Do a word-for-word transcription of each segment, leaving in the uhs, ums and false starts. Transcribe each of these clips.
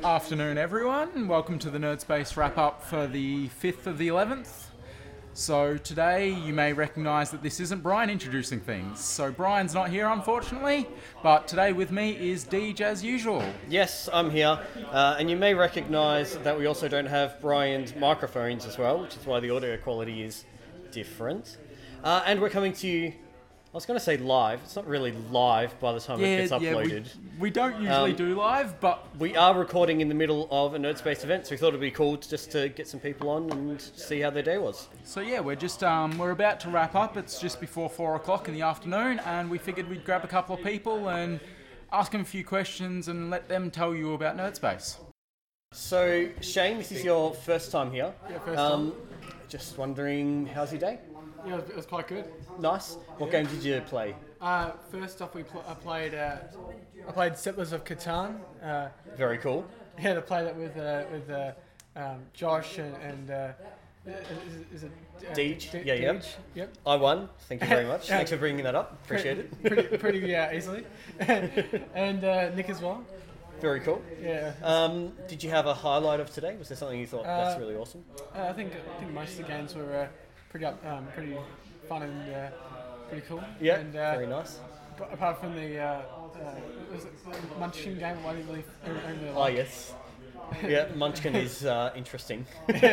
Afternoon, everyone. Welcome to the Nerdspace wrap-up for the fifth of the eleventh. So today you may recognise that this isn't Brian introducing things. So Brian's not here, unfortunately, but today with me is Deej as usual. Yes, I'm here, uh, and you may recognise that we also don't have Brian's microphones as well, which is why the audio quality is different. Uh, and we're coming to you, I was going to say live, it's not really live by the time Yeah, it gets yeah, uploaded. we, we don't usually Um, do live, but We are recording in the middle of a Nerdspace event, so we thought it'd be cool just to get some people on and see how their day was. so yeah, we're just um, we're about to wrap up. It's just before four o'clock in the afternoon, and we figured we'd grab a couple of people and ask them a few questions and let them tell you about Nerdspace. So, Shane, this is your first time here. Yeah, first um, Just wondering, how's your day? Yeah, it was, it was quite good. Nice. What game did you play? Uh, first off, we pl- I played uh, I played Settlers of Catan. Uh, Very cool. yeah, to play that with uh, with uh, um, Josh and, and uh, is, is it uh, Deej? De- Yeah, yep. Deej? Yep. I won. Thank you very much. Thanks for bringing that up. Appreciate it. Pretty, pretty yeah, easily. and uh, Nick as well. Very cool. Yeah. Um, did you have a highlight of today? Was there something you thought that's Uh, really awesome? Uh, I think I think most of the games were uh, pretty up, um, pretty fun and uh, pretty cool. Yeah, And, uh, very nice. but apart from the uh, uh, was it the Munchkin game, I didn't really, I didn't really Oh, like. yes. Yeah, Munchkin is uh, interesting.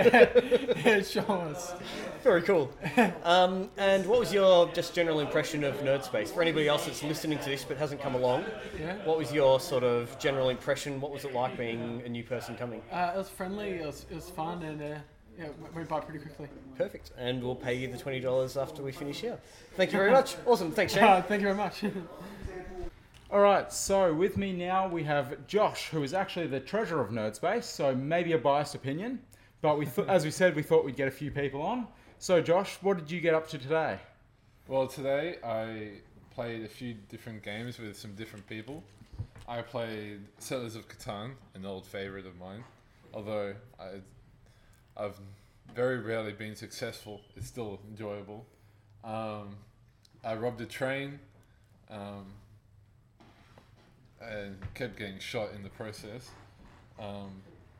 It sure was. Very cool. Um, and what was your just general impression of Nerdspace? For anybody else that's listening to this but hasn't come along, Yeah. what was your sort of general impression? What was it like being a new person coming? Uh, it was friendly. It was, it was fun, and uh, yeah, it went by pretty quickly. Perfect. And we'll pay you the twenty dollars after we finish here. Thank you very much. Awesome. Thanks, Shane. Uh, thank you very much. Alright, so with me now we have Josh, who is actually the treasurer of Nerdspace, so maybe a biased opinion, but we th- as we said, we thought we'd get a few people on. So Josh, what did you get up to today? Well, today I played a few different games with some different people. I played Settlers of Catan, an old favourite of mine. Although I, I've very rarely been successful, it's still enjoyable. Um, I robbed a train um, and kept getting shot in the process. Um,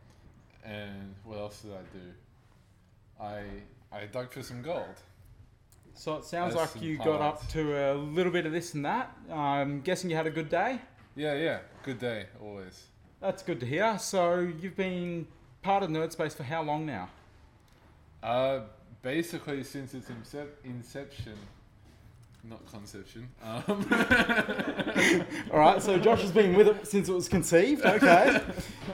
and what else did I do? I I dug for some gold. So it sounds That's like you some got up highlights. to a little bit of this and that. I'm guessing you had a good day? Yeah, yeah, good day, always. That's good to hear. So you've been part of Nerdspace for how long now? Uh, basically since its incep- inception, not conception. Um, Alright, so Josh has been with it since it was conceived, okay.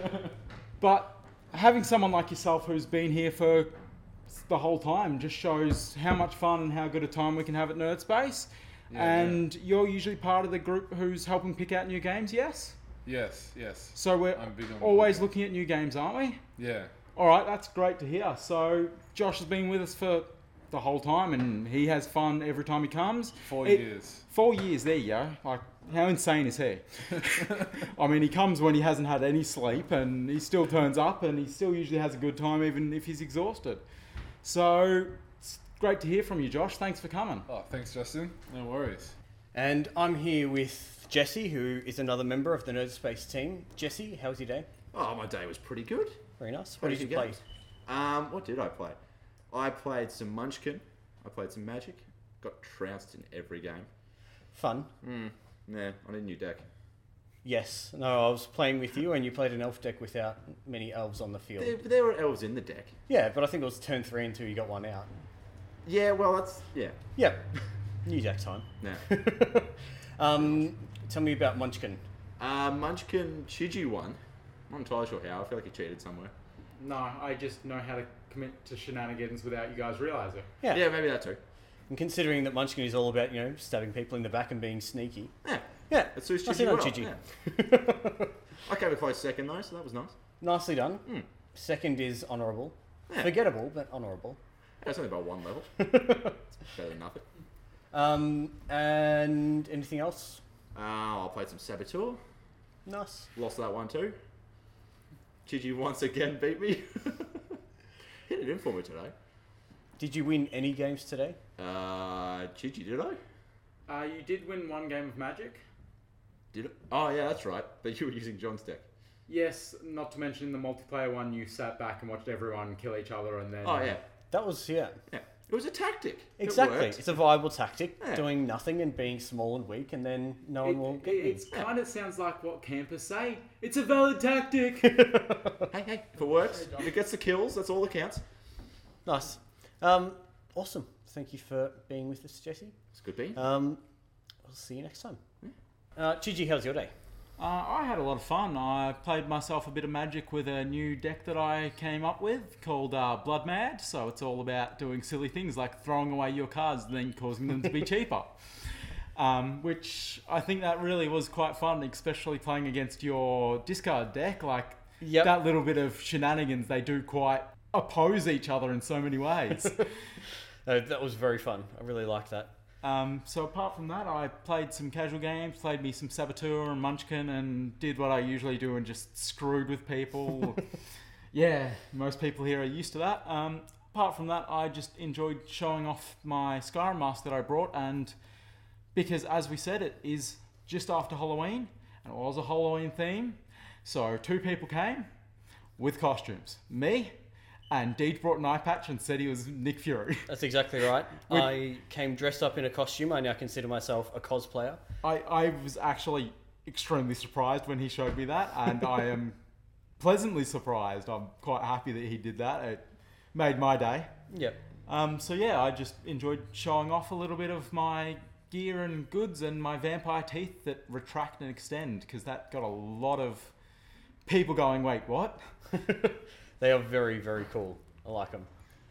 But having someone like yourself who's been here for the whole time just shows how much fun and how good a time we can have at Nerdspace. Yeah, and you're usually part of the group who's helping pick out new games, yes? yes, yes. So we're I'm big on always looking at new games, aren't we? Yeah, Alright, that's great to hear. So Josh has been with us for the whole time and he has fun every time he comes. four It- years. Four years, there you go. Like, how insane is he? I mean, he comes when he hasn't had any sleep and he still turns up and he still usually has a good time even if he's exhausted. So, it's great to hear from you, Josh. Thanks for coming. Oh, thanks, Justin. No worries. And I'm here with Jesse, who is another member of the Nerdspace team. Jesse, how was your day? Oh, my day was pretty good. Very nice. What did you Pretty play? good. Um, what did I play? I played some Munchkin. I played some Magic. Got trounced in every game. Fun. Mm, yeah, on a new deck. Yes. No, I was playing with you and you played an elf deck without many elves on the field. There, there were elves in the deck. Yeah, but I think it was turn three until you got one out. Yeah, well, that's yeah. Yep. New deck time. No. um, tell me about Munchkin. uh, Munchkin Chiji won. I'm not entirely sure how. I feel like he cheated somewhere. No, I just know how to commit to shenanigans without you guys realising. Yeah. Yeah, maybe that too. And considering that Munchkin is all about, you know, stabbing people in the back and being sneaky. Yeah, Yeah. it suits Nicely Chiji done, well. Chiji. Yeah. I came a close second though, so that was nice. Nicely done. Mm. Second is honourable. Yeah. Forgettable, but honourable. Yeah, it's only about one level. It's better than nothing. Um, and anything else? Uh, I played some Saboteur. Nice. Lost that one too. Chiji once again beat me. Hit it in for me today. Did you win any games today? Uh, Chiji, did I? Uh, you did win one game of Magic. Did I? Oh yeah, that's right. But you were using John's deck. Yes, not to mention the multiplayer one, you sat back and watched everyone kill each other and then... Oh yeah, That was, yeah. yeah. It was a tactic. It Exactly. worked. It's a viable tactic, Yeah. doing nothing and being small and weak, and then no one will It, get it you. it's kind of sounds like what campers say. It's a valid tactic. Hey, hey, if it works, if it gets the kills, that's all that counts. Nice. Um, awesome. Thank you for being with us, Jesse. It's good being. Um, we'll see you next time. Uh, Gigi, how's your day? Uh, I had a lot of fun. I played myself a bit of Magic with a new deck that I came up with called uh, Blood Mad. So it's all about doing silly things like throwing away your cards and then causing them to be cheaper. Um, which I think that really was quite fun, especially playing against your discard deck. Like Yep. that little bit of shenanigans, they do quite oppose each other in so many ways. Uh, that was very fun. I really liked that. Um, so apart from that, I played some casual games, played me some Saboteur and Munchkin, and did what I usually do and just screwed with people. Yeah, most people here are used to that. Um, apart from that, I just enjoyed showing off my Skyrim mask that I brought, and because as we said, it is just after Halloween, and it was a Halloween theme, so two people came with costumes. Me, and Deej brought an eye patch and said he was Nick Fury. That's exactly right. Would- I came dressed up in a costume. I now consider myself a cosplayer. I, I was actually extremely surprised when he showed me that, and I am pleasantly surprised. I'm quite happy that he did that. It made my day. Yep. Um, so yeah, I just enjoyed showing off a little bit of my gear and goods and my vampire teeth that retract and extend, because that got a lot of people going, wait, what? They are very, very cool. I like them.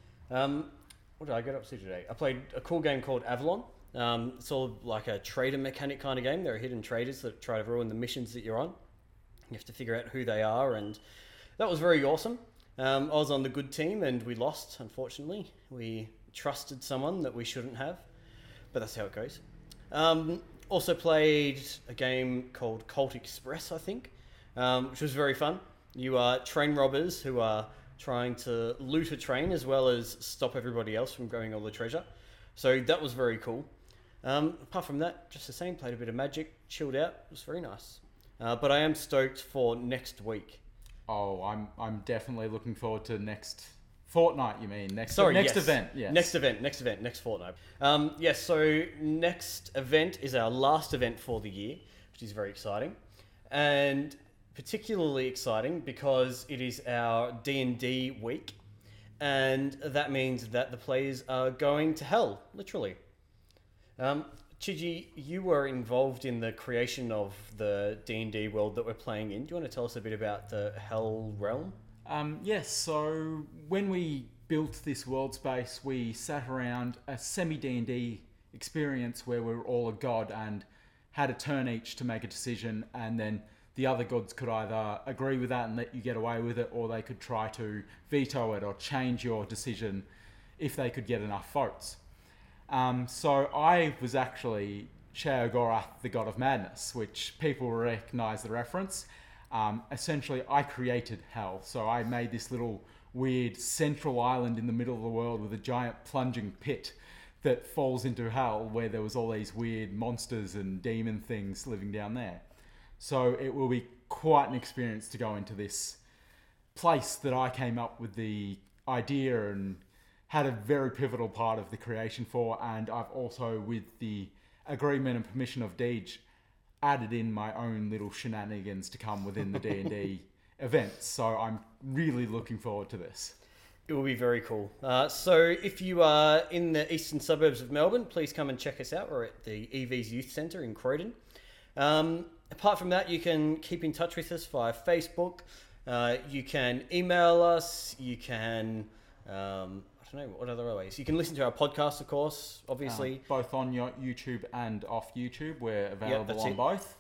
Um, what did I get up to today? I played a cool game called Avalon. Um, it's all like a trader mechanic kind of game. There are hidden traders that try to ruin the missions that you're on. You have to figure out who they are, and that was very awesome. Um, I was on the good team, and we lost, unfortunately. We trusted someone that we shouldn't have, but that's how it goes. Um, also played a game called Colt Express, I think, um, which was very fun. You are train robbers who are trying to loot a train as well as stop everybody else from grabbing all the treasure. So that was very cool. Um, apart from that, just the same, played a bit of Magic, chilled out. It was very nice. Uh, but I am stoked for next week. Oh, I'm I'm definitely looking forward to next fortnight. You mean next Sorry, next yes. event? Yes. Next event, next event, next fortnight. Um, yes, so next event is our last event for the year, which is very exciting. And particularly exciting because it is our D and D week, and that means that the players are going to hell, literally. Um, Chiji, you were involved in the creation of the D and D world that we're playing in. Do you want to tell us a bit about the Hell Realm? Um, yes, so when we built this world space, we sat around a semi-D and D experience where we were all a god and had a turn each to make a decision, and then the other gods could either agree with that and let you get away with it, or they could try to veto it or change your decision if they could get enough votes. Um, so I was actually Sheogorath, the god of madness, which people recognise the reference. Um, essentially, I created hell. So I made this little weird central island in the middle of the world with a giant plunging pit that falls into hell, where there was all these weird monsters and demon things living down there. So it will be quite an experience to go into this place that I came up with the idea and had a very pivotal part of the creation for, and I've also, with the agreement and permission of Deej, added in my own little shenanigans to come within the D and D events. So I'm really looking forward to this. It will be very cool. Uh, so if you are in the eastern suburbs of Melbourne, please come and check us out. We're at the E V's Youth Centre in Croydon. Um, apart from that, you can keep in touch with us via Facebook. Uh, you can email us. You can, um, I don't know, what other ways? You can listen to our podcast, of course, obviously. Um, both on your YouTube and off YouTube. We're available that's on it. both.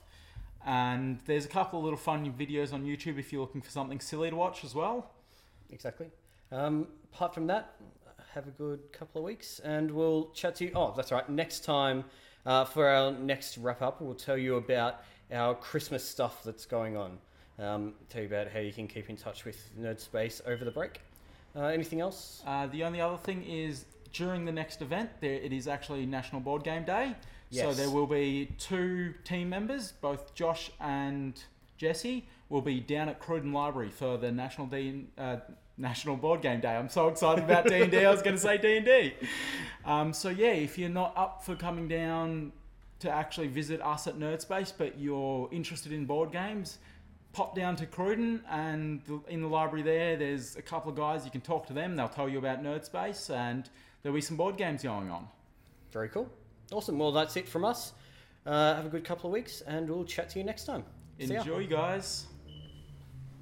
And there's a couple of little fun videos on YouTube if you're looking for something silly to watch as well. Exactly. Um, apart from that, have a good couple of weeks, and we'll chat to you. Oh, that's right. Next time, uh, for our next wrap up, we'll tell you about our Christmas stuff that's going on. Um, tell you about how you can keep in touch with Nerd Space over the break. Uh, anything else? Uh, the only other thing is during the next event, there it is actually National Board Game Day. So Yes. there will be two team members, both Josh and Jesse, will be down at Cruden Library for the National D uh, National Board Game Day. I'm so excited about D and D. I was going to say D and D. Um, so yeah, if you're not up for coming down to actually visit us at Nerdspace, but you're interested in board games, pop down to Cruden, and the, in the library there, there's a couple of guys. You can talk to them. They'll tell you about Nerdspace, and there'll be some board games going on. Very cool. Awesome. Well, that's it from us. Uh, have a good couple of weeks, and we'll chat to you next time. See ya. Enjoy, guys.